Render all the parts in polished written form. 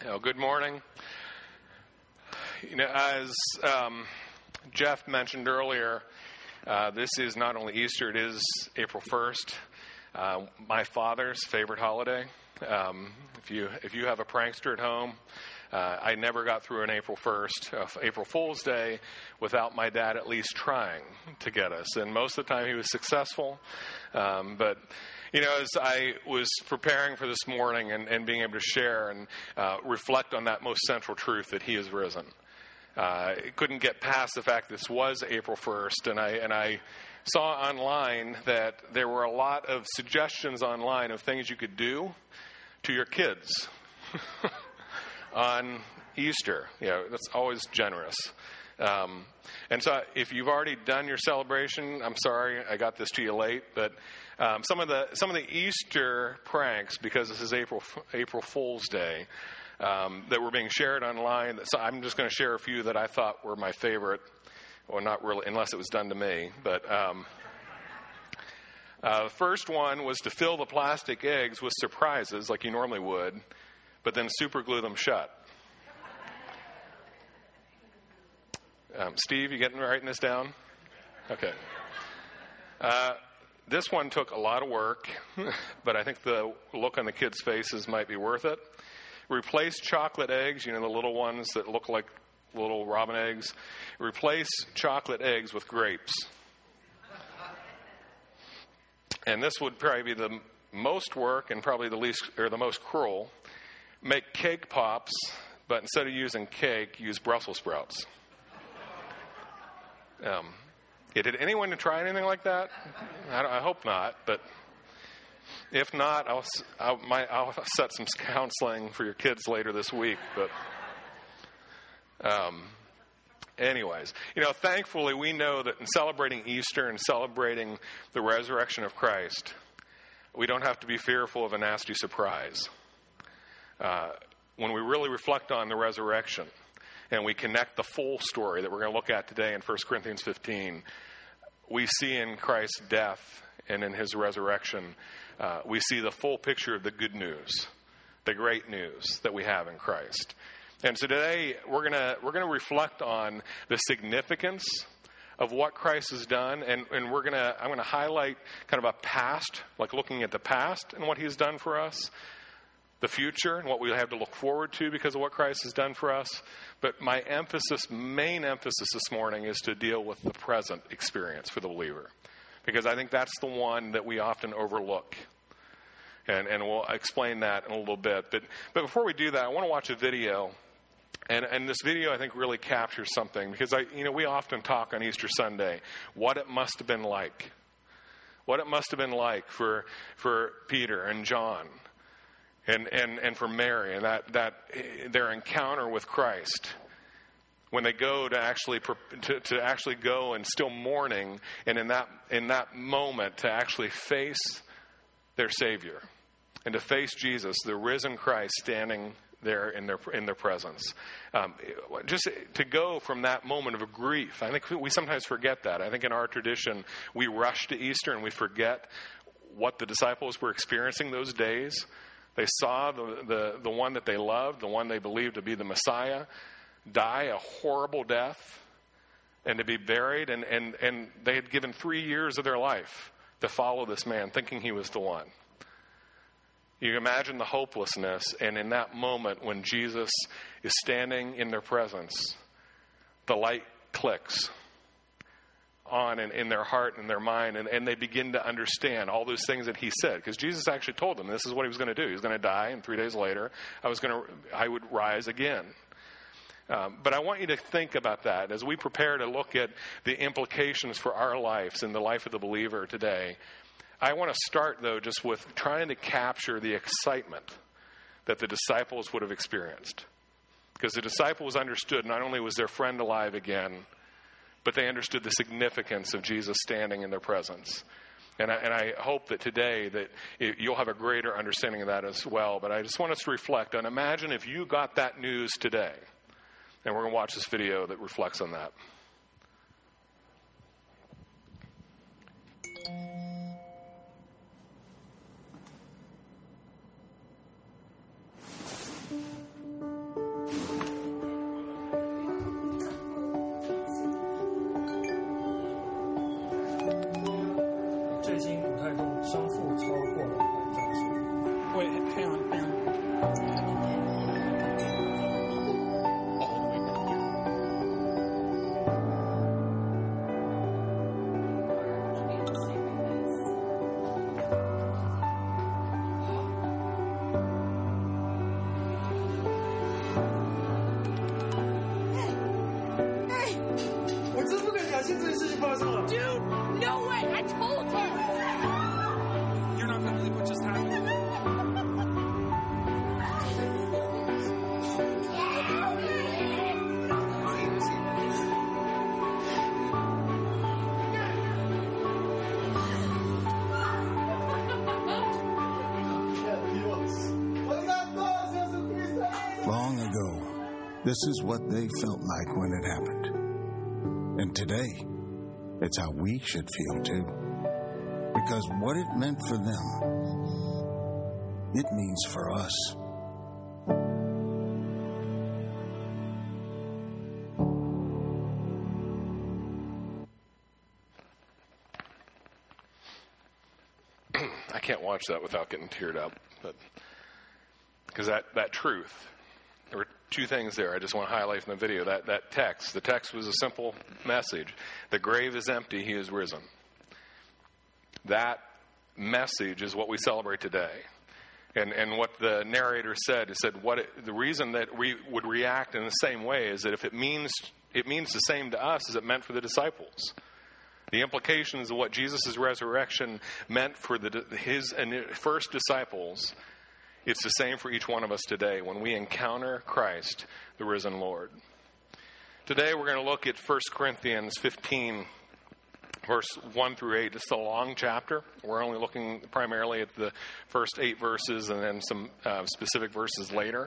Good morning. As Jeff mentioned earlier, this is not only Easter, it is April 1st, my father's favorite holiday. If you have a prankster at home, I never got through an April 1st, April Fool's Day, without my dad at least trying to get us. And most of the time he was successful. But as I was preparing for this morning and being able to share and reflect on that most central truth that he has risen, I couldn't get past the fact this was April 1st, and I saw online that there were a lot of suggestions online of things you could do to your kids on Easter. That's always generous. And so if you've already done your celebration, I'm sorry I got this to you late, but some of the Easter pranks, because this is April Fool's Day, that were being shared online. So I'm just going to share a few that I thought were my favorite, or not really, unless it was done to me. But the first one was to fill the plastic eggs with surprises, like you normally would, but then super glue them shut. Steve, you writing this down? Okay. This one took a lot of work, but I think the look on the kids' faces might be worth it. Replace chocolate eggs, the little ones that look like little robin eggs. Replace chocolate eggs with grapes. And this would probably be the most work and probably the most cruel. Make cake pops, but instead of using cake, use Brussels sprouts. Did anyone try anything like that? I hope not, but if not, I'll set some counseling for your kids later this week. But anyways, thankfully we know that in celebrating Easter and celebrating the resurrection of Christ, we don't have to be fearful of a nasty surprise. When we really reflect on the resurrection and we connect the full story that we're going to look at today in 1 Corinthians 15, we see in Christ's death and in his resurrection, we see the full picture of the good news, the great news that we have in Christ. And so today we're gonna reflect on the significance of what Christ has done, and I'm gonna highlight kind of a past, like looking at the past and what he's done for us, the future and what we have to look forward to because of what Christ has done for us. But my main emphasis this morning is to deal with the present experience for the believer, because I think that's the one that we often overlook. And we'll explain that in a little bit. But before we do that, I want to watch a video. And this video, I think, really captures something, because we often talk on Easter Sunday what it must have been like. What it must have been like for Peter and John and for Mary, and that their encounter with Christ, when they go to actually go and still mourning, and in that moment to actually face their Savior and to face Jesus, the risen Christ, standing there in their presence. Just to go from that moment of grief, I think we sometimes forget that. I think in our tradition we rush to Easter and we forget what the disciples were experiencing those days. They saw the one that they loved, the one they believed to be the Messiah, die a horrible death and to be buried, and they had given 3 years of their life to follow this man, thinking he was the one. You imagine the hopelessness, and in that moment when Jesus is standing in their presence, the light clicks on in their heart and their mind, and they begin to understand all those things that he said, because Jesus actually told them this is what he was going to do. He was going to die, and 3 days later I would rise again. But I want you to think about that as we prepare to look at the implications for our lives and the life of the believer today. I want to start, though, just with trying to capture the excitement that the disciples would have experienced. Because the disciples understood not only was their friend alive again, but they understood the significance of Jesus standing in their presence. And I hope that today that you'll have a greater understanding of that as well. But I just want us to reflect on, imagine if you got that news today. And we're going to watch this video that reflects on that. 最近股太多，商负超过了100兆水。 Wait, hang on. Hey! 我真不敢相信这件事情发生了。 Dude, no way! I told you! You're not going to believe what just happened. Long ago, this is what they felt like when it happened. And today, it's how we should feel too. Because what it meant for them, it means for us. I can't watch that without getting teared up, but because that truth, there were two things there I just want to highlight from the video. That text, the text was a simple message. The grave is empty, he is risen. That message is what we celebrate today. And what the narrator said, he said the reason that we would react in the same way is that if it means the same to us as it meant for the disciples. The implications of what Jesus' resurrection meant for his first disciples, it's the same for each one of us today when we encounter Christ, the risen Lord. Today we're going to look at 1 Corinthians 15, verse 1 through 8. It's a long chapter. We're only looking primarily at the first 8 verses and then some specific verses later.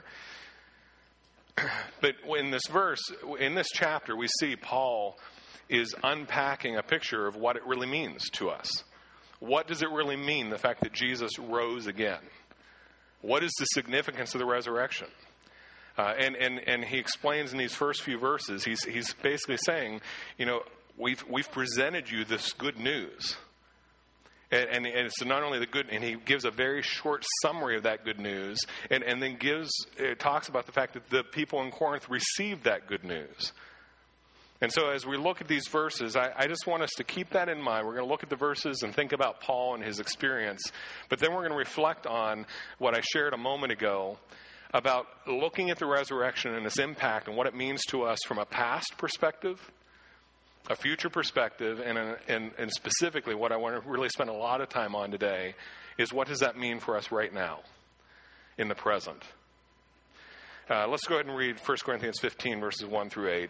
But in this chapter, we see Paul is unpacking a picture of what it really means to us. What does it really mean, the fact that Jesus rose again? What is the significance of the resurrection? And he explains in these first few verses, he's basically saying, we've presented you this good news. And it's not only the good, and he gives a very short summary of that good news, and then talks about the fact that the people in Corinth received that good news. And so as we look at these verses, I just want us to keep that in mind. We're going to look at the verses and think about Paul and his experience. But then we're going to reflect on what I shared a moment ago about looking at the resurrection and its impact and what it means to us from a past perspective, a future perspective, and specifically what I want to really spend a lot of time on today is what does that mean for us right now in the present. Let's go ahead and read 1 Corinthians 15, verses 1 through 8.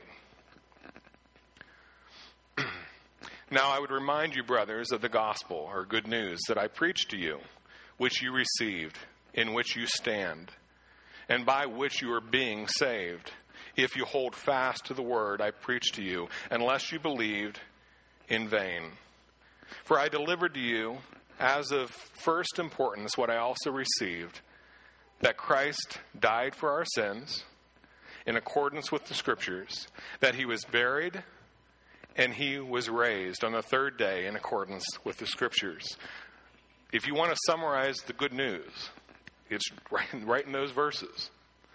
Now I would remind you, brothers, of the gospel, or good news, that I preached to you, which you received, in which you stand, and by which you are being saved, if you hold fast to the word I preached to you, unless you believed in vain. For I delivered to you, as of first importance, what I also received, that Christ died for our sins, in accordance with the Scriptures, that he was buried, and he was raised on the third day in accordance with the Scriptures. If you want to summarize the good news, it's right in those verses.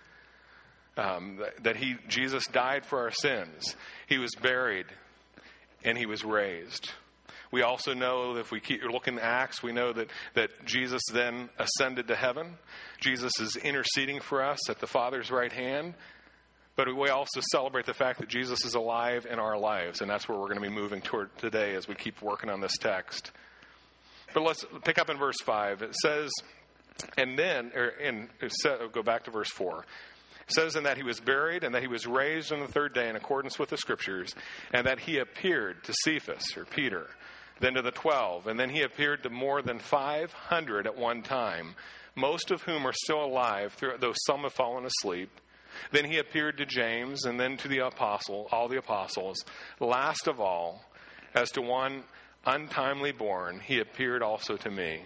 That Jesus died for our sins. He was buried, and he was raised. We also know that if we keep looking at Acts, we know that Jesus then ascended to heaven. Jesus is interceding for us at the Father's right hand. But we also celebrate the fact that Jesus is alive in our lives, and that's where we're going to be moving toward today as we keep working on this text. But let's pick up in verse 5. It says, go back to verse 4. It says, and that he was buried, and that he was raised on the third day in accordance with the Scriptures, and that he appeared to Cephas, or Peter, then to the 12, and then he appeared to more than 500 at one time, most of whom are still alive, though some have fallen asleep. Then he appeared to James, and then to all the apostles. Last of all, as to one untimely born, he appeared also to me.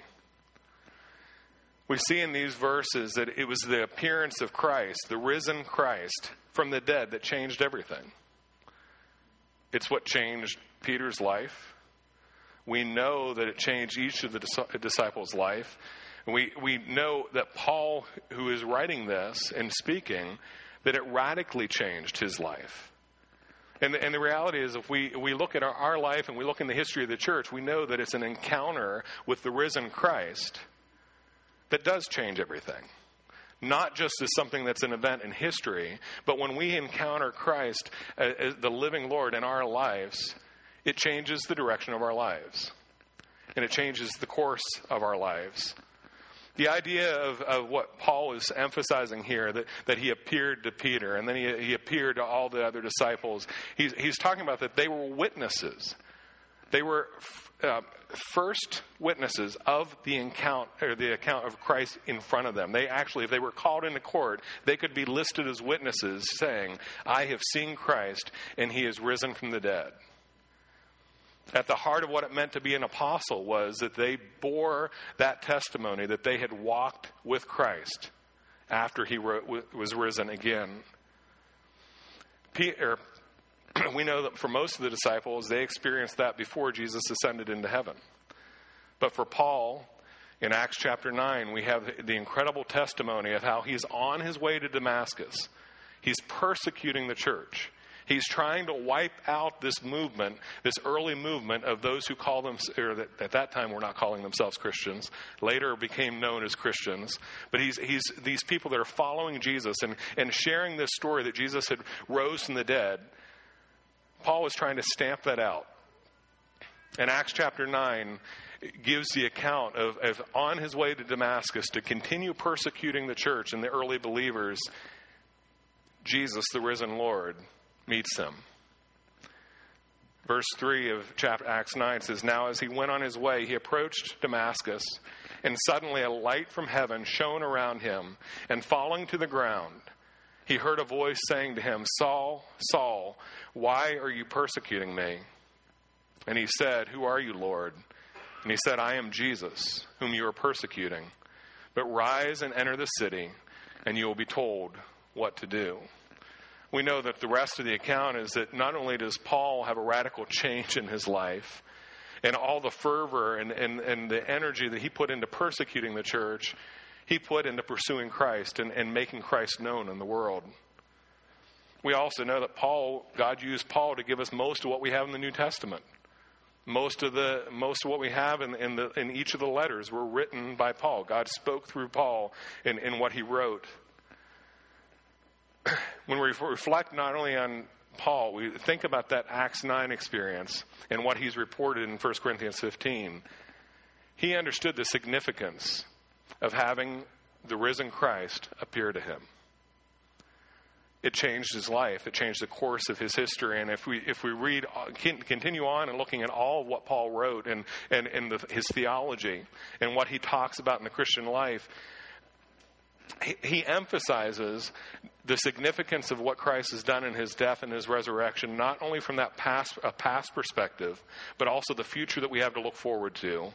We see in these verses that it was the appearance of Christ, the risen Christ from the dead, that changed everything. It's what changed Peter's life, We know that it changed each of the disciples' life. We know that Paul, who is writing this and speaking, that it radically changed his life. And the reality is, if we look at our life and we look in the history of the church, we know that it's an encounter with the risen Christ that does change everything. Not just as something that's an event in history, but when we encounter Christ as the living Lord in our lives, it changes the direction of our lives. And it changes the course of our lives. The idea of what Paul is emphasizing here, that he appeared to Peter and then he appeared to all the other disciples, he's talking about that they were witnesses. They were first witnesses of the account of Christ in front of them. They actually, if they were called into court, they could be listed as witnesses saying, I have seen Christ and he is risen from the dead. At the heart of what it meant to be an apostle was that they bore that testimony that they had walked with Christ after he was risen again. We know that for most of the disciples, they experienced that before Jesus ascended into heaven. But for Paul, in Acts chapter 9, we have the incredible testimony of how he's on his way to Damascus. He's persecuting the church. He's trying to wipe out this movement, this early movement of those who call them, or that at that time were not calling themselves Christians, later became known as Christians. But he's these people that are following Jesus and sharing this story that Jesus had rose from the dead. Paul was trying to stamp that out. And Acts chapter 9 gives the account of on his way to Damascus to continue persecuting the church and the early believers, Jesus, the risen Lord, meets them. Verse 3 of chapter Acts 9 says, Now as he went on his way, he approached Damascus, and suddenly a light from heaven shone around him, and falling to the ground, he heard a voice saying to him, Saul, Saul, why are you persecuting me? And he said, Who are you, Lord? And he said, I am Jesus, whom you are persecuting. But rise and enter the city, and you will be told what to do. We know that the rest of the account is that not only does Paul have a radical change in his life, and all the fervor and the energy that he put into persecuting the church, he put into pursuing Christ and making Christ known in the world. We also know that God used Paul to give us most of what we have in the New Testament. Most of what we have in each of the letters were written by Paul. God spoke through Paul in what he wrote. When we reflect not only on Paul, we think about that Acts 9 experience and what he's reported in 1 Corinthians 15. He understood the significance of having the risen Christ appear to him. It changed his life. It changed the course of his history. And if we continue on and looking at all of what Paul wrote and his theology and what he talks about in the Christian life, he emphasizes the significance of what Christ has done in his death and his resurrection, not only from that past perspective, but also the future that we have to look forward to.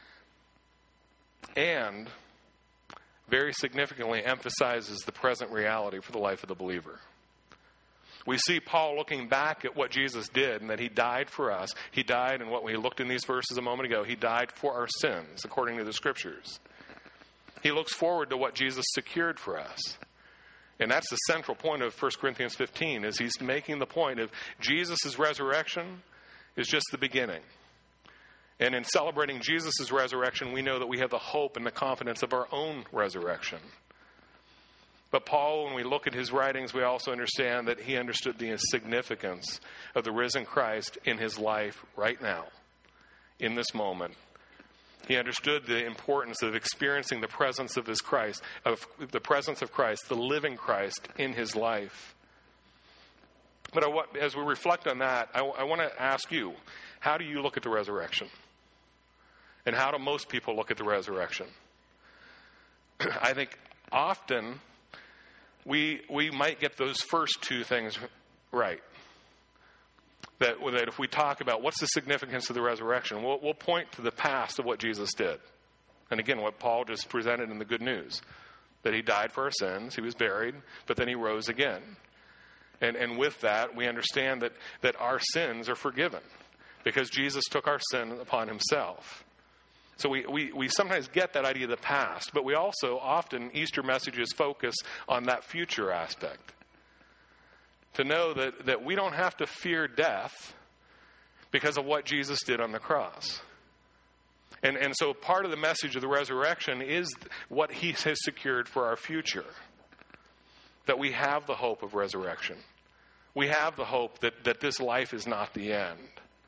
And very significantly emphasizes the present reality for the life of the believer. We see Paul looking back at what Jesus did and that he died for us. He died, and what we looked in these verses a moment ago, he died for our sins, according to the Scriptures. He looks forward to what Jesus secured for us. And that's the central point of 1 Corinthians 15, is he's making the point of Jesus' resurrection is just the beginning. And in celebrating Jesus' resurrection, we know that we have the hope and the confidence of our own resurrection. But Paul, when we look at his writings, we also understand that he understood the significance of the risen Christ in his life right now, in this moment. He understood the importance of experiencing the presence of his Christ, of the presence of Christ, the living Christ in his life. But as we reflect on that, I want to ask you, how do you look at the resurrection? And how do most people look at the resurrection? I think often we might get those first two things right. That if we talk about what's the significance of the resurrection, we'll point to the past of what Jesus did. And again, what Paul just presented in the good news, that he died for our sins, he was buried, but then he rose again. And with that, we understand that our sins are forgiven. because Jesus took our sin upon himself. So we sometimes get that idea of the past, but we also often, Easter messages focus on that future aspect. To know that we don't have to fear death because of what Jesus did on the cross. And so part of the message of the resurrection is what he has secured for our future. That we have the hope of resurrection. We have the hope that this life is not the end.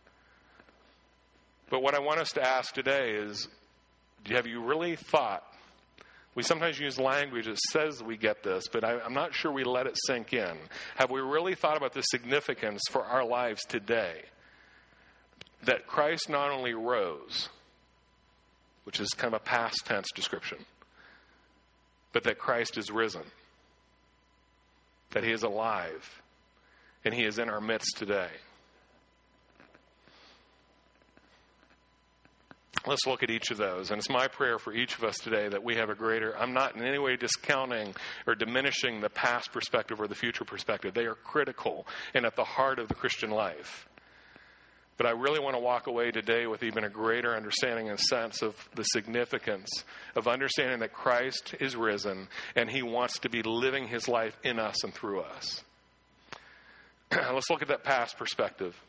But what I want us to ask today is, have you really thought? We sometimes use language that says we get this, but I'm not sure we let it sink in. Have we really thought about the significance for our lives today? That Christ not only rose, which is kind of a past tense description, but that Christ is risen. That he is alive, and he is in our midst today. Let's look at each of those. And it's my prayer for each of us today that we have a greater, I'm not in any way discounting or diminishing the past perspective or the future perspective. They are critical and at the heart of the Christian life. But I really want to walk away today with even a greater understanding and sense of the significance of understanding that Christ is risen and he wants to be living his life in us and through us. Let's look at that past perspective.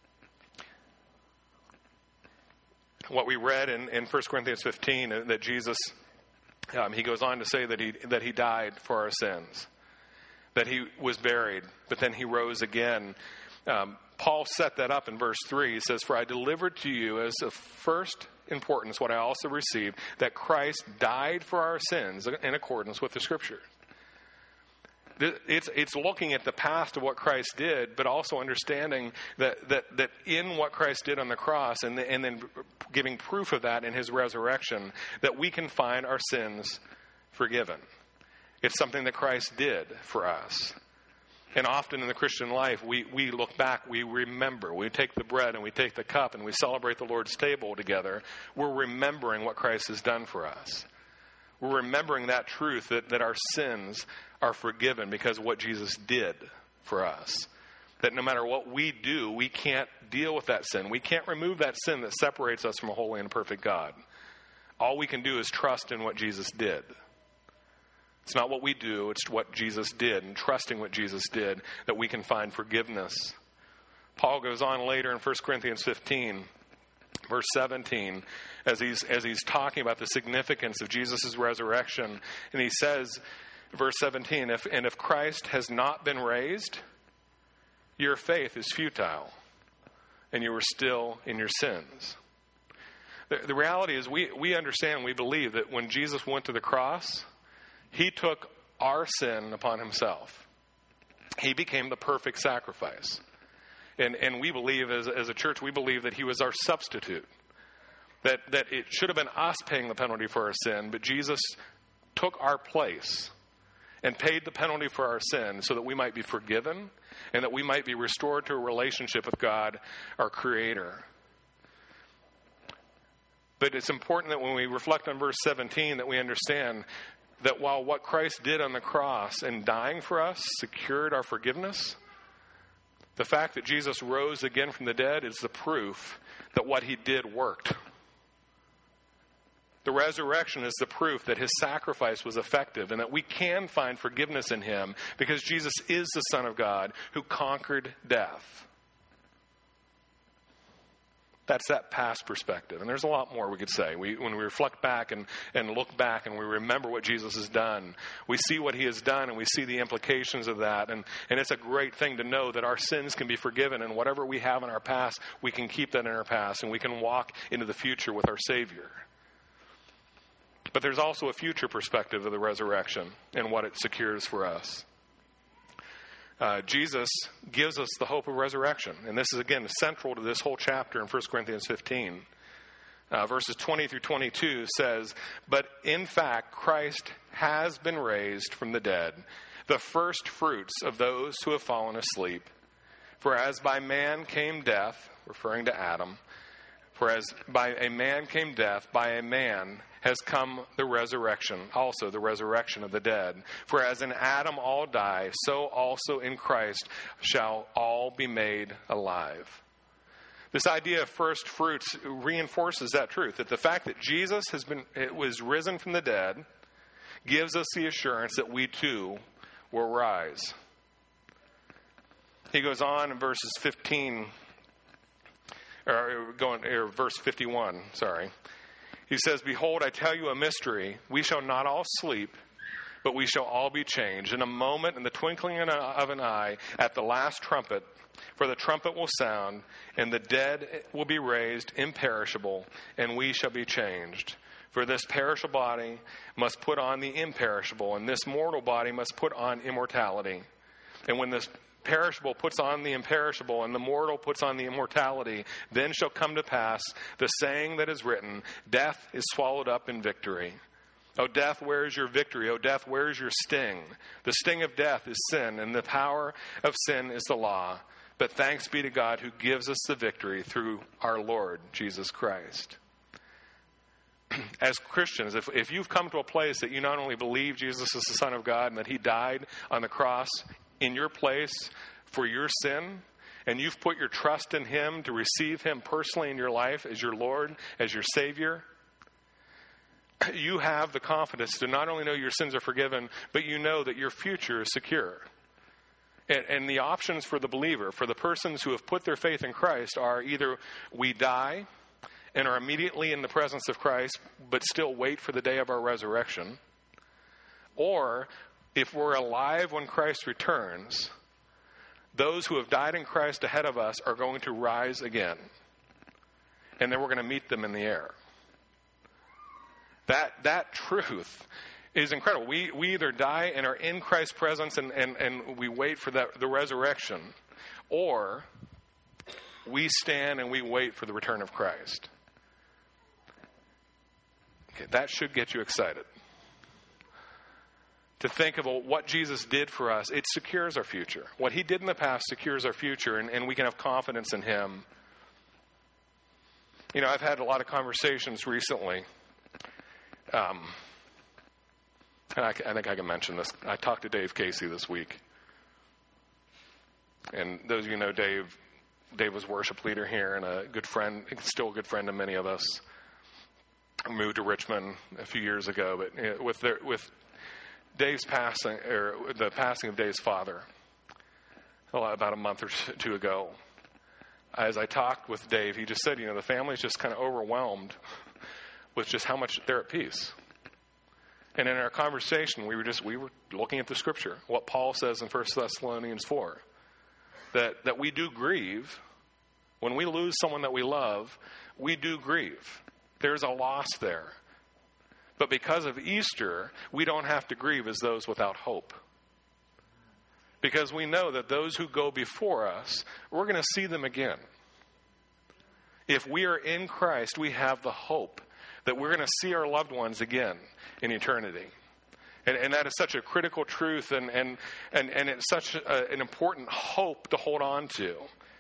What we read in 1 Corinthians 15, that Jesus, he goes on to say that he died for our sins, that he was buried, but then he rose again. Paul set that up in verse 3. He says, "For I delivered to you as of first importance what I also received, that Christ died for our sins in accordance with the Scripture." It's looking at the past of what Christ did, but also understanding that in what Christ did on the cross, and then giving proof of that in his resurrection, that we can find our sins forgiven. It's something that Christ did for us. And often in the Christian life, we look back, we remember. We take the bread and we take the cup and we celebrate the Lord's table together. We're remembering what Christ has done for us. We're remembering that truth that our sins are forgiven because of what Jesus did for us. That no matter what we do, we can't deal with that sin. We can't remove that sin that separates us from a holy and perfect God. All we can do is trust in what Jesus did. It's not what we do, it's what Jesus did, and trusting what Jesus did that we can find forgiveness. Paul goes on later in 1 Corinthians 15, verse 17, as he's talking about the significance of Jesus' resurrection, and he says, verse 17, if Christ has not been raised, your faith is futile, and you are still in your sins. The reality is we understand, we believe that when Jesus went to the cross, he took our sin upon himself. He became the perfect sacrifice. And we believe, as a church, we believe that he was our substitute. That it should have been us paying the penalty for our sin, but Jesus took our place and paid the penalty for our sin so that we might be forgiven and that we might be restored to a relationship with God, our Creator. But it's important that when we reflect on verse 17 that we understand that while what Christ did on the cross and dying for us secured our forgiveness, the fact that Jesus rose again from the dead is the proof that what he did worked. The resurrection is the proof that his sacrifice was effective and that we can find forgiveness in him because Jesus is the Son of God who conquered death. That's that past perspective. And there's a lot more we could say. When we reflect back and look back and we remember what Jesus has done, we see what he has done and we see the implications of that. And it's a great thing to know that our sins can be forgiven, and whatever we have in our past, we can keep that in our past and we can walk into the future with our Savior. But there's also a future perspective of the resurrection and what it secures for us. Jesus gives us the hope of resurrection. And this is, again, central to this whole chapter in 1 Corinthians 15. Verses 20 through 22 says, "But in fact, Christ has been raised from the dead, the first fruits of those who have fallen asleep. For as by man came death," referring to Adam, "for as by a man came death, by a man has come the resurrection, also the resurrection of the dead. For as in Adam all die, so also in Christ shall all be made alive." This idea of first fruits reinforces that truth, that the fact that Jesus was risen from the dead gives us the assurance that we too will rise. He goes on in verse 51, He says, "Behold, I tell you a mystery. We shall not all sleep, but we shall all be changed. In a moment, in the twinkling of an eye, at the last trumpet, for the trumpet will sound, and the dead will be raised imperishable, and we shall be changed. For this perishable body must put on the imperishable, and this mortal body must put on immortality. And when this perishable puts on the imperishable, and the mortal puts on the immortality, then shall come to pass the saying that is written, death is swallowed up in victory. O death, where is your victory? O death, where is your sting? The sting of death is sin, and the power of sin is the law. But thanks be to God who gives us the victory through our Lord Jesus Christ." As Christians, if you've come to a place that you not only believe Jesus is the Son of God and that he died on the cross in your place for your sin, and you've put your trust in him to receive him personally in your life as your Lord, as your Savior, you have the confidence to not only know your sins are forgiven, but you know that your future is secure. And the options for the believer, for the persons who have put their faith in Christ, are either we die and are immediately in the presence of Christ, but still wait for the day of our resurrection, or if we're alive when Christ returns, those who have died in Christ ahead of us are going to rise again, and then we're going to meet them in the air. That truth is incredible. We either die and are in Christ's presence and we wait for the resurrection, or we stand and we wait for the return of Christ. Okay, that should get you excited. To think about what Jesus did for us, it secures our future. What he did in the past secures our future, and we can have confidence in him. You know, I've had a lot of conversations recently. And I think I can mention this. I talked to Dave Casey this week. And those of you who know Dave was worship leader here and a good friend, still a good friend to many of us. I moved to Richmond a few years ago, but with Dave's passing, or the passing of Dave's father, about a month or two ago, as I talked with Dave, he just said, you know, the family's just kind of overwhelmed with just how much they're at peace. And in our conversation, we were looking at the scripture, what Paul says in 1 Thessalonians 4, that we do grieve. When we lose someone that we love, we do grieve. There's a loss there. But because of Easter, we don't have to grieve as those without hope. Because we know that those who go before us, we're going to see them again. If we are in Christ, we have the hope that we're going to see our loved ones again in eternity. And that is such a critical truth, and it's such an important hope to hold on to.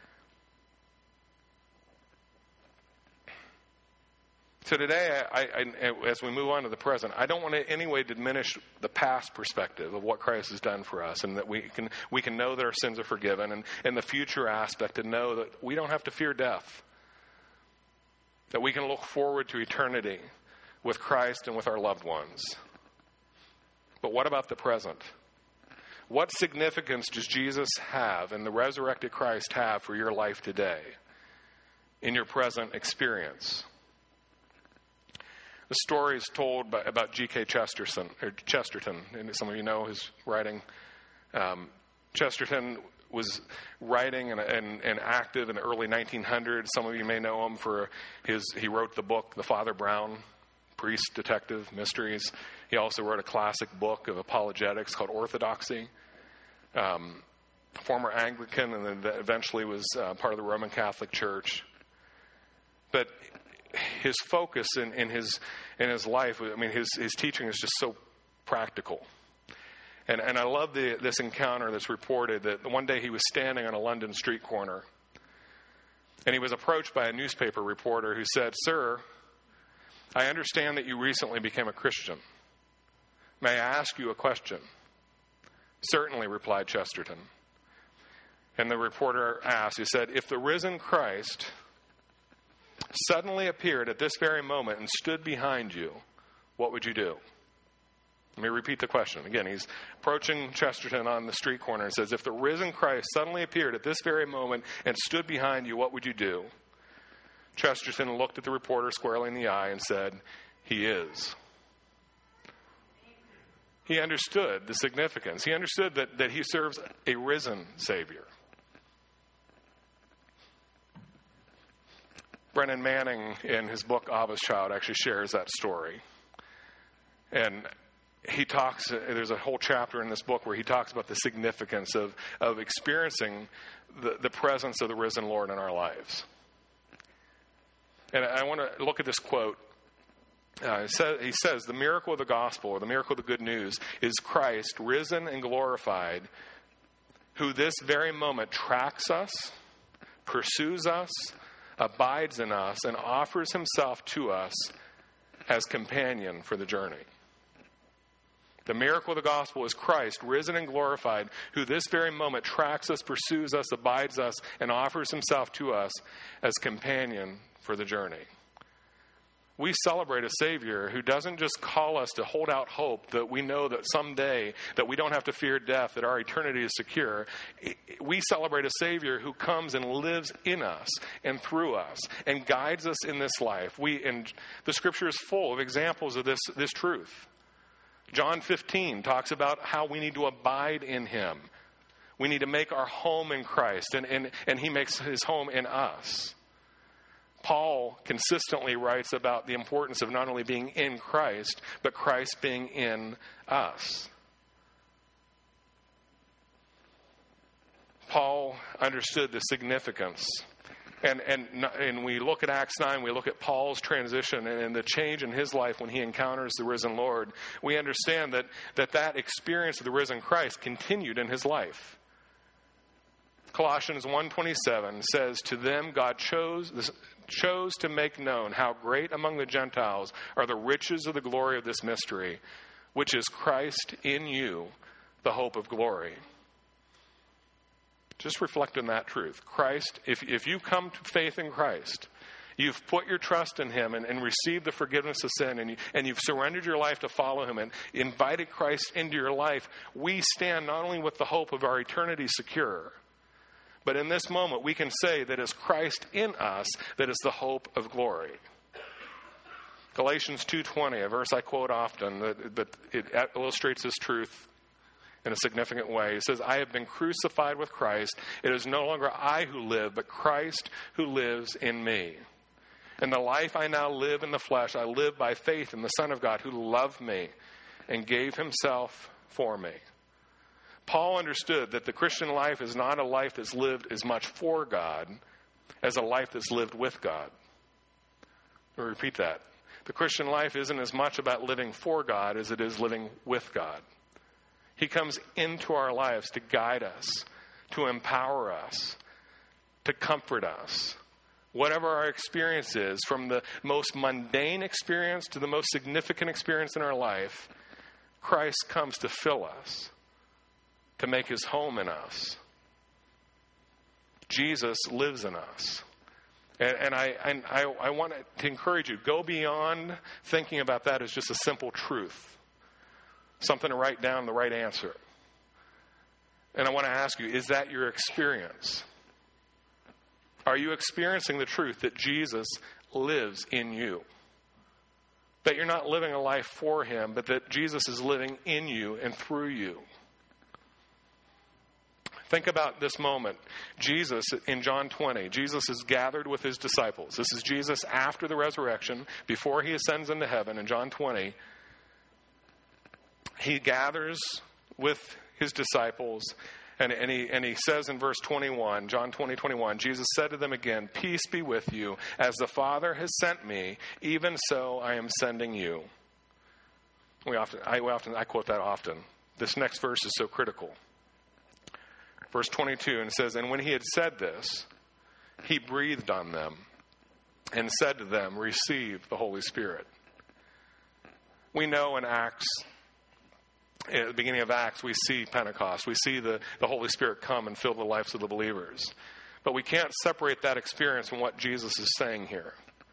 So today, as we move on to the present, I don't want to in any way diminish the past perspective of what Christ has done for us, and that we can know that our sins are forgiven, and the future aspect to know that we don't have to fear death, that we can look forward to eternity with Christ and with our loved ones. But what about the present? What significance does Jesus have and the resurrected Christ have for your life today in your present experience? The story is told about G.K. Chesterton, and some of you know his writing. Chesterton was writing and active in the early 1900s. Some of you may know him for he wrote the book, The Father Brown, Priest, Detective, Mysteries. He also wrote a classic book of apologetics called Orthodoxy. Former Anglican, and then eventually was part of the Roman Catholic Church. But his focus in his life, I mean, his teaching is just so practical. And I love this encounter that's reported that one day he was standing on a London street corner, and he was approached by a newspaper reporter who said, "Sir, I understand that you recently became a Christian. May I ask you a question?" "Certainly," replied Chesterton. And the reporter asked, he said, "If the risen Christ suddenly appeared at this very moment and stood behind you, what would you do? Let me repeat the question. Again, he's approaching Chesterton on the street corner and says, if the risen Christ suddenly appeared at this very moment and stood behind you, what would you do? Chesterton looked at the reporter squarely in the eye and said, he is. He understood the significance. He understood that he serves a risen Savior. Brennan Manning, in his book, Abba's Child, actually shares that story. And he talks, there's a whole chapter in this book where he talks about the significance of experiencing the presence of the risen Lord in our lives. And I want to look at this quote. He says, the miracle of the gospel, or the miracle of the good news, is Christ risen and glorified, who this very moment tracks us, pursues us, abides in us, and offers himself to us as companion for the journey. The miracle of the gospel is Christ, risen and glorified, who this very moment tracks us, pursues us, abides us, and offers himself to us as companion for the journey. We celebrate a Savior who doesn't just call us to hold out hope that we know that someday that we don't have to fear death, that our eternity is secure. We celebrate a Savior who comes and lives in us and through us and guides us in this life. And the Scripture is full of examples of this truth. John 15 talks about how we need to abide in him. We need to make our home in Christ, and he makes his home in us. Paul consistently writes about the importance of not only being in Christ, but Christ being in us. Paul understood the significance. And we look at Acts 9, we look at Paul's transition and the change in his life when he encounters the risen Lord. We understand that experience of the risen Christ continued in his life. Colossians 1:27 says, to them God chose to make known how great among the Gentiles are the riches of the glory of this mystery, which is Christ in you, the hope of glory. Just reflect on that truth. Christ, if you come to faith in Christ, you've put your trust in him and received the forgiveness of sin, and you've surrendered your life to follow him and invited Christ into your life, we stand not only with the hope of our eternity secure, but in this moment we can say that it's Christ in us that is the hope of glory. Galatians 2:20, a verse I quote often, but it illustrates this truth in a significant way. It says, I have been crucified with Christ. It is no longer I who live, but Christ who lives in me. And the life I now live in the flesh, I live by faith in the Son of God who loved me and gave himself for me. Paul understood that the Christian life is not a life that's lived as much for God as a life that's lived with God. I'll repeat that. The Christian life isn't as much about living for God as it is living with God. He comes into our lives to guide us, to empower us, to comfort us. Whatever our experience is, from the most mundane experience to the most significant experience in our life, Christ comes to fill us, to make his home in us. Jesus lives in us. And I want to encourage you, go beyond thinking about that as just a simple truth. Something to write down the right answer. And I want to ask you, is that your experience? Are you experiencing the truth that Jesus lives in you? That you're not living a life for him, but that Jesus is living in you and through you. Think about this moment. Jesus, in John 20, Jesus is gathered with his disciples. This is Jesus after the resurrection, before he ascends into heaven. In John 20, he gathers with his disciples, and he says in verse 21, John 20:21, Jesus said to them again, peace be with you. As the Father has sent me, even so I am sending you. I quote that often. This next verse is so critical. Verse 22, and it says, and when he had said this, he breathed on them and said to them, receive the Holy Spirit. We know in Acts, at the beginning of Acts, we see Pentecost. We see the Holy Spirit come and fill the lives of the believers. But we can't separate that experience from what Jesus is saying here.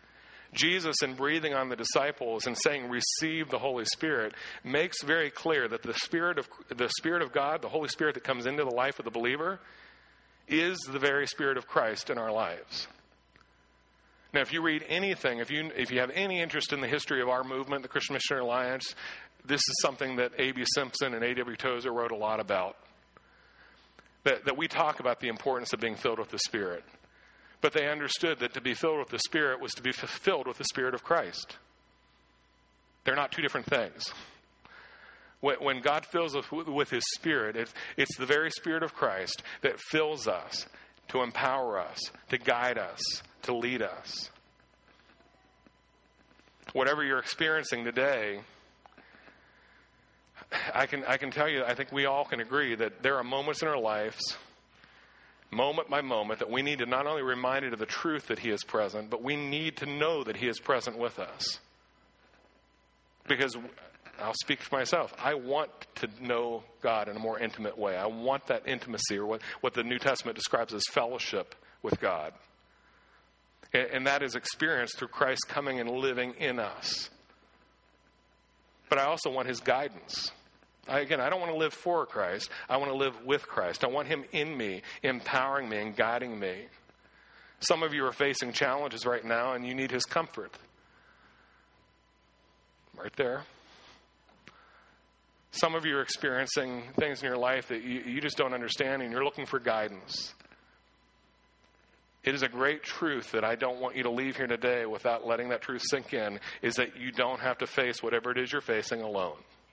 Jesus, in breathing on the disciples and saying, receive the Holy Spirit, makes very clear that the Spirit of God, the Holy Spirit that comes into the life of the believer, is the very Spirit of Christ in our lives. Now, if you read anything, if you have any interest in the history of our movement, the Christian Missionary Alliance, this is something that A.B. Simpson and A.W. Tozer wrote a lot about. That we talk about the importance of being filled with the Spirit. But they understood that to be filled with the Spirit was to be filled with the Spirit of Christ. They're not two different things. When God fills us with His Spirit, it's the very Spirit of Christ that fills us, to empower us, to guide us, to lead us. Whatever you're experiencing today, I can tell you, I think we all can agree that there are moments in our lives, moment by moment, that we need to not only be reminded of the truth that He is present, but we need to know that He is present with us. Because I'll speak for myself. I want to know God in a more intimate way. I want that intimacy, or what the New Testament describes as fellowship with God. And that is experienced through Christ coming and living in us. But I also want His guidance. I don't want to live for Christ. I want to live with Christ. I want Him in me, empowering me and guiding me. Some of you are facing challenges right now, and you need His comfort. Right there. Some of you are experiencing things in your life that you just don't understand, and you're looking for guidance. It is a great truth that I don't want you to leave here today without letting that truth sink in, is that you don't have to face whatever it is you're facing alone.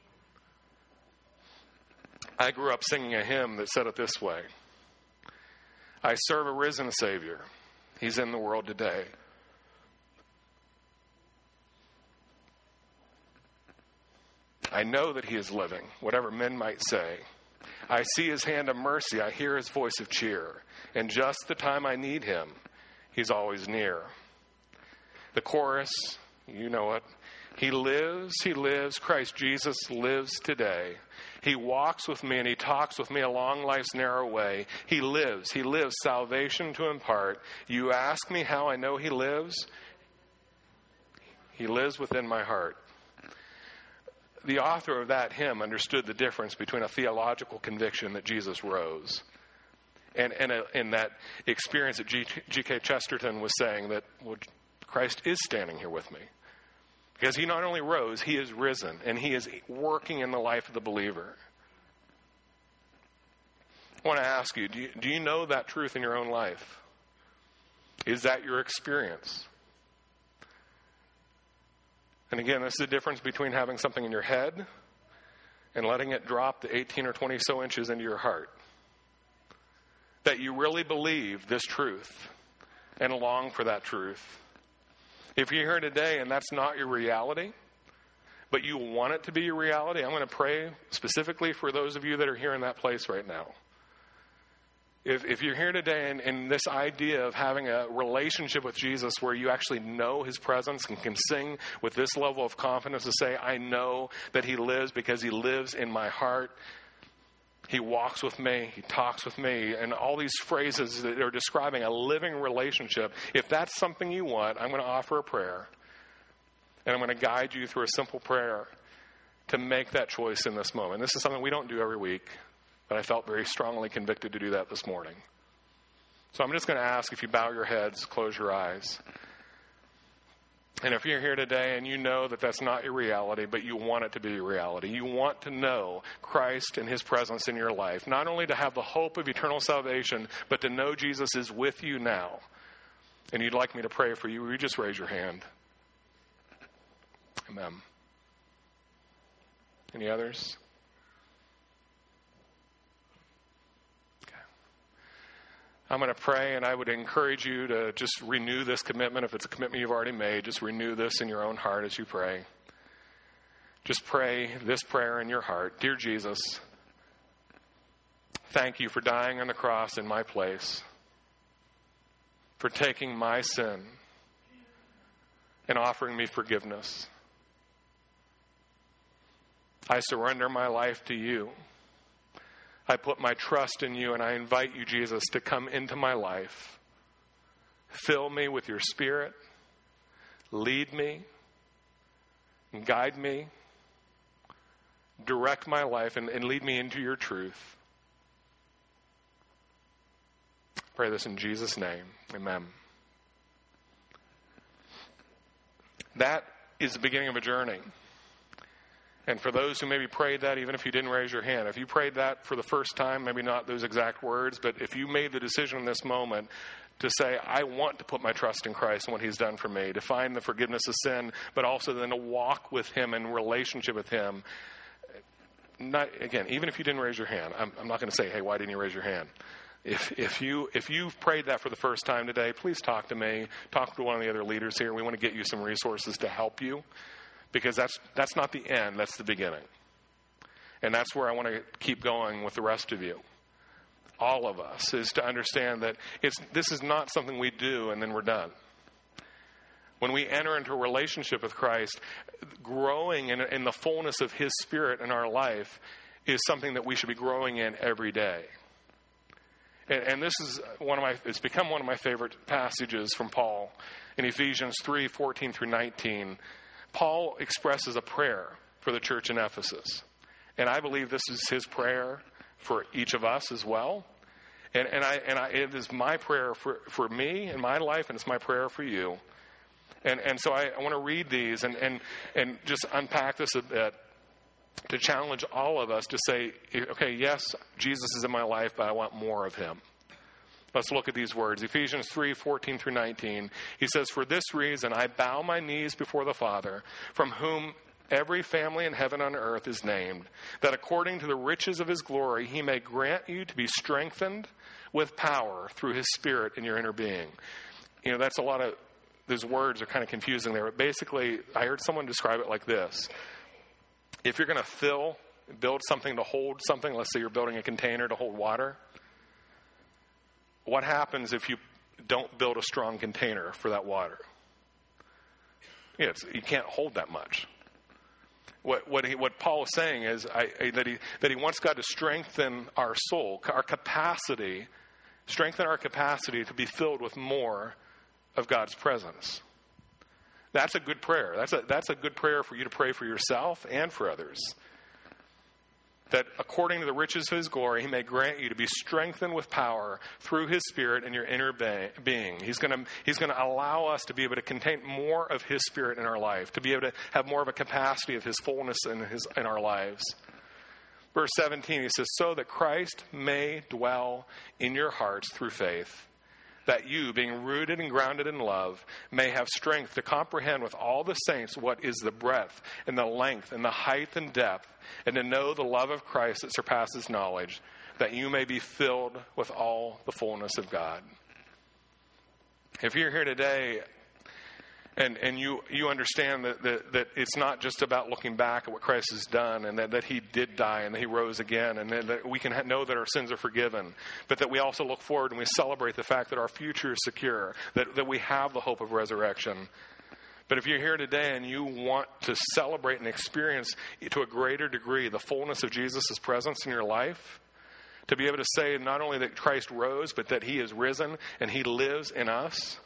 I grew up singing a hymn that said it this way: I serve a risen Savior. He's in the world today. I know that He is living, whatever men might say. I see His hand of mercy. I hear His voice of cheer. And just the time I need Him, He's always near. The chorus, you know it. He lives, Christ Jesus lives today. He walks with me and He talks with me along life's narrow way. He lives, salvation to impart. You ask me how I know He lives? He lives within my heart. The author of that hymn understood the difference between a theological conviction that Jesus rose and in that experience that G.K. Chesterton was saying that, well, Christ is standing here with me. Because He not only rose, He is risen, and He is working in the life of the believer. I want to ask you, do you know that truth in your own life? Is that your experience? And again, this is the difference between having something in your head and letting it drop the 18 or 20 so inches into your heart. That you really believe this truth and long for that truth. If you're here today and that's not your reality, but you want it to be your reality, I'm going to pray specifically for those of you that are here in that place right now. If you're here today and this idea of having a relationship with Jesus where you actually know His presence and can sing with this level of confidence to say, I know that He lives because He lives in my heart. He walks with me. He talks with me. And all these phrases that are describing a living relationship. If that's something you want, I'm going to offer a prayer. And I'm going to guide you through a simple prayer to make that choice in this moment. This is something we don't do every week, but I felt very strongly convicted to do that this morning. So I'm just going to ask if you bow your heads, close your eyes. And if you're here today and you know that that's not your reality, but you want it to be your reality, you want to know Christ and His presence in your life, not only to have the hope of eternal salvation, but to know Jesus is with you now, and you'd like me to pray for you, will you just raise your hand? Amen. Any others? I'm going to pray, and I would encourage you to just renew this commitment. If it's a commitment you've already made, just renew this in your own heart as you pray. Just pray this prayer in your heart. Dear Jesus, thank you for dying on the cross in my place, for taking my sin and offering me forgiveness. I surrender my life to you. I put my trust in you, and I invite you, Jesus, to come into my life. Fill me with your Spirit. lead me, guide me, direct my life, and lead me into your truth. Pray this in Jesus' name. Amen. That is the beginning of a journey. And for those who maybe prayed that, even if you didn't raise your hand, if you prayed that for the first time, maybe not those exact words, but if you made the decision in this moment to say, I want to put my trust in Christ and what he's done for me, to find the forgiveness of sin, but also then to walk with him in relationship with him. Not, again, even if you didn't raise your hand, I'm not going to say, hey, why didn't you raise your hand? If you've prayed that for the first time today, please talk to me. Talk to one of the other leaders here. We want to get you some resources to help you, because that's not the end. That's the beginning. And that's where I want to keep going with the rest of you. All of us, is to understand that this is not something we do and then we're done. When we enter into a relationship with Christ, growing in the fullness of his Spirit in our life is something that we should be growing in every day. And this is it's become one of my favorite passages from Paul in Ephesians 3:14 through 19. Paul expresses a prayer for the church in Ephesus. And I believe this is his prayer for each of us as well. And it is my prayer for me in my life, and it's my prayer for you. And so I want to read these and just unpack this a bit to challenge all of us to say, okay, yes, Jesus is in my life, but I want more of him. Let's look at these words. Ephesians 3:14 through 19. He says, for this reason I bow my knees before the Father, from whom every family in heaven and on earth is named, that according to the riches of his glory he may grant you to be strengthened with power through his Spirit in your inner being. You know, that's a lot of, those words are kind of confusing there. But basically, I heard someone describe it like this. If you're going to build something to hold something, let's say you're building a container to hold water, what happens if you don't build a strong container for that water? You can't hold that much. What Paul is saying is that he wants God to strengthen our soul, our capacity, strengthen our capacity to be filled with more of God's presence. That's a good prayer. That's a good prayer for you to pray for yourself and for others. That according to the riches of his glory, he may grant you to be strengthened with power through his Spirit in your inner being. He's going to allow us to be able to contain more of his Spirit in our life, to be able to have more of a capacity of his fullness in our lives. Verse 17, he says, so that Christ may dwell in your hearts through faith, that you, being rooted and grounded in love, may have strength to comprehend with all the saints what is the breadth and the length and the height and depth, and to know the love of Christ that surpasses knowledge, that you may be filled with all the fullness of God. If you're here today and you understand that it's not just about looking back at what Christ has done, and that he did die and that he rose again, and that we can know that our sins are forgiven, but that we also look forward and we celebrate the fact that our future is secure, that we have the hope of resurrection. But if you're here today and you want to celebrate and experience to a greater degree the fullness of Jesus' presence in your life, to be able to say not only that Christ rose, but that he is risen and he lives in us,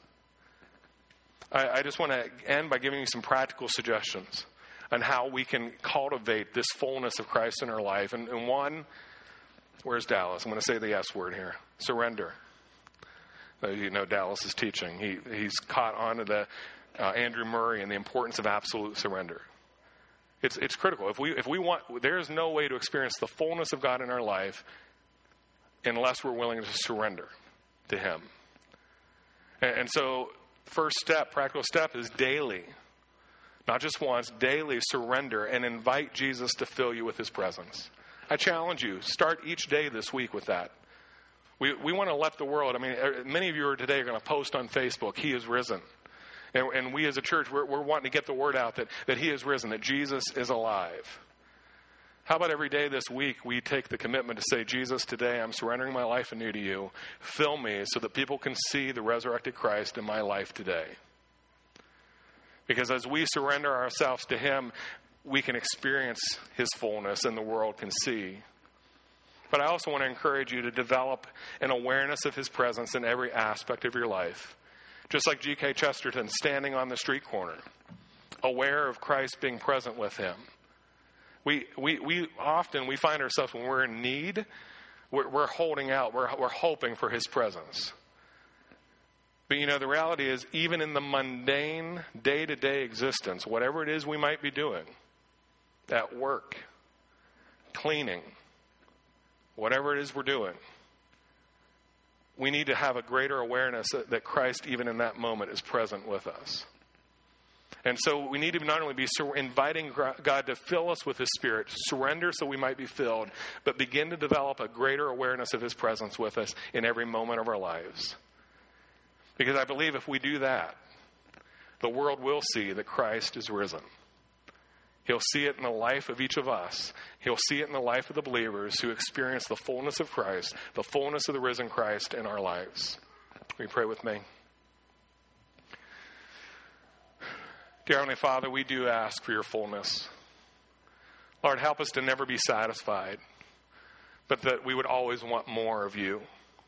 I just want to end by giving you some practical suggestions on how we can cultivate this fullness of Christ in our life. And one, where's Dallas? I'm going to say the S word here. Surrender. You know Dallas is teaching. He's caught on to the Andrew Murray and the importance of absolute surrender. It's critical. If we want, there is no way to experience the fullness of God in our life unless we're willing to surrender to him. And so, first step, practical step, is daily, not just once, daily surrender and invite Jesus to fill you with his presence. I challenge you, start each day this week with that. We want to let the world, many of you today are going to post on Facebook, he is risen. And we as a church, we're wanting to get the word out that he is risen, that Jesus is alive. How about every day this week we take the commitment to say, Jesus, today I'm surrendering my life anew to you. Fill me so that people can see the resurrected Christ in my life today. Because as we surrender ourselves to him, we can experience his fullness and the world can see. But I also want to encourage you to develop an awareness of his presence in every aspect of your life. Just like G.K. Chesterton standing on the street corner, aware of Christ being present with him. We often find ourselves when we're in need, we're holding out, we're hoping for his presence. But the reality is, even in the mundane, day-to-day existence, whatever it is we might be doing, at work, cleaning, whatever it is we're doing, we need to have a greater awareness that Christ, even in that moment, is present with us. And so we need to not only be inviting God to fill us with his Spirit, surrender so we might be filled, but begin to develop a greater awareness of his presence with us in every moment of our lives. Because I believe if we do that, the world will see that Christ is risen. He'll see it in the life of each of us. He'll see it in the life of the believers who experience the fullness of Christ, the fullness of the risen Christ in our lives. Will you pray with me? Dear Heavenly Father, we do ask for your fullness. Lord, help us to never be satisfied, but that we would always want more of you.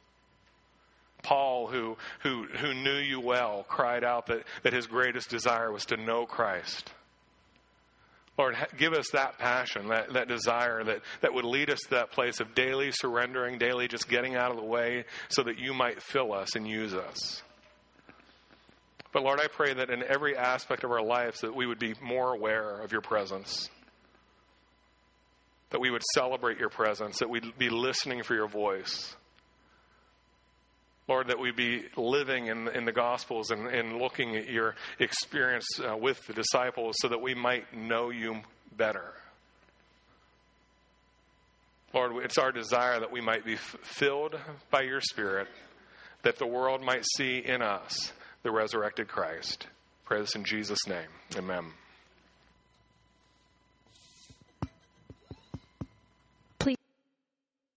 Paul, who knew you well, cried out that his greatest desire was to know Christ. Lord, give us that passion, that desire that would lead us to that place of daily surrendering, daily just getting out of the way so that you might fill us and use us. But Lord, I pray that in every aspect of our lives that we would be more aware of your presence, that we would celebrate your presence, that we'd be listening for your voice. Lord, that we be living in the Gospels and looking at your experience with the disciples so that we might know you better. Lord, it's our desire that we might be filled by your Spirit, that the world might see in us the resurrected Christ. Pray this in Jesus' name. Amen.